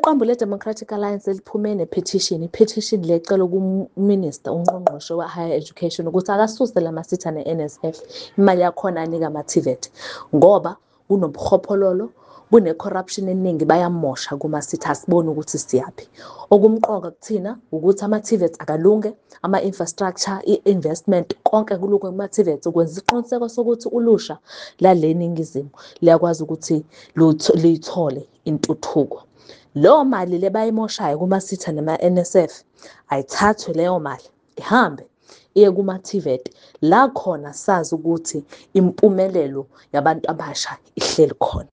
Iqembu le-Democratic Alliance liphume nepetition, i-petition le ecela kuMinister uNgqongqoshe we-Higher Education ukuthi akasuse lama-SETA ne-NSF imali yakhona anika ama-TVET ngoba kunobuhophololo, kune-corruption eningi, bayamosha kuma-SETA, asiboni ukuthi siyaphi. Okumqoka kuthina ukuthi ama-TVET akalunge, ama-infrastructure, i-investment, konke kulunge kuma-TVET ukwenza isiqiniseko sokuthi ulusha lale eNingizimu liyakwazi ukuthi liyithole intuthuko. Leyo mali le bayimoshayo kuma-SETA nama-NSF ayithathwe leyo mali ihambe iye kuma-TVET, la khona sazi ukuthi impumelelo yabantu abasha ihleli khona.